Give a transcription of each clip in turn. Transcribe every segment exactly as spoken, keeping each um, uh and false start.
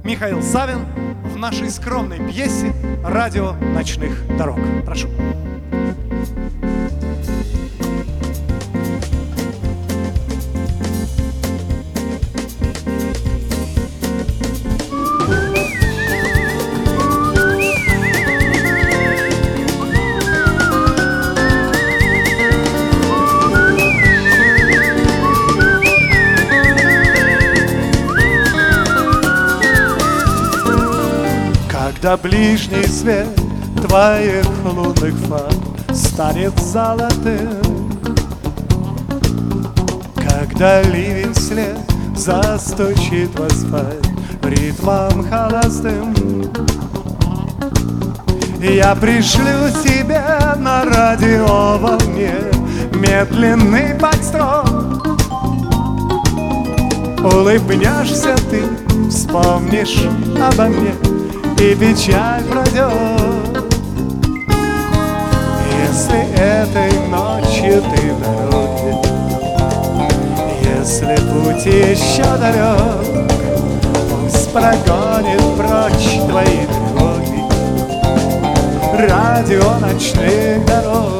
Михаил Савин в нашей скромной пьесе «Радио ночных дорог». Прошу. Когда ближний свет твоих лунных фар станет золотым, когда ливень след застучит в асфальт ритмом холостым, я пришлю тебе на радиоволне медленный подстрок. Улыбнешься ты, вспомнишь обо мне, и печаль пройдет. Если этой ночью ты в дороге, если путь еще далек, пусть прогонит прочь твои тревоги радио ночных дорог.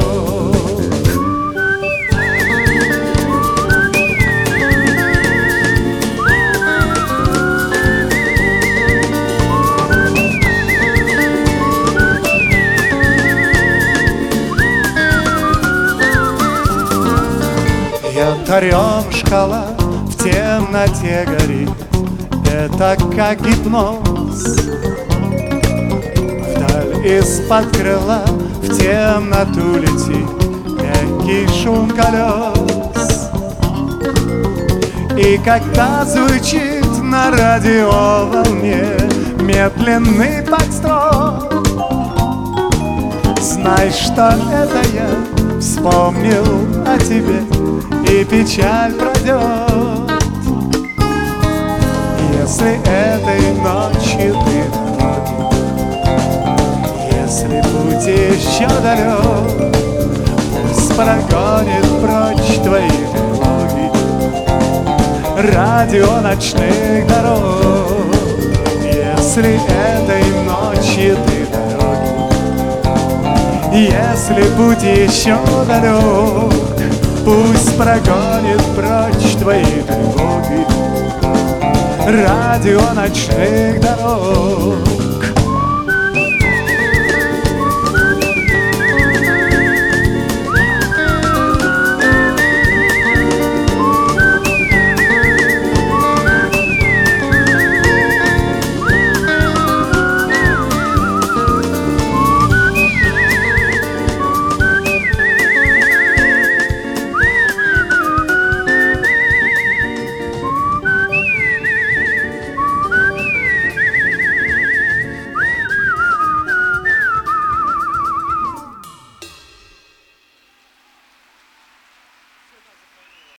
Янтарем шкала в темноте горит, это как гипноз. Вдаль из-под крыла в темноту летит мягкий шум колес. И когда звучит на радиоволне медленный подстрок, знай, что это я вспомнил о тебе, и печаль пройдет. Если этой ночью ты в дороге, если путь еще далек, пусть прогонит прочь твои тревоги радио ночных дорог. Если этой ночью ты в дороге, если путь еще далек, пусть прогонит прочь твои тревоги радио ночных дорог.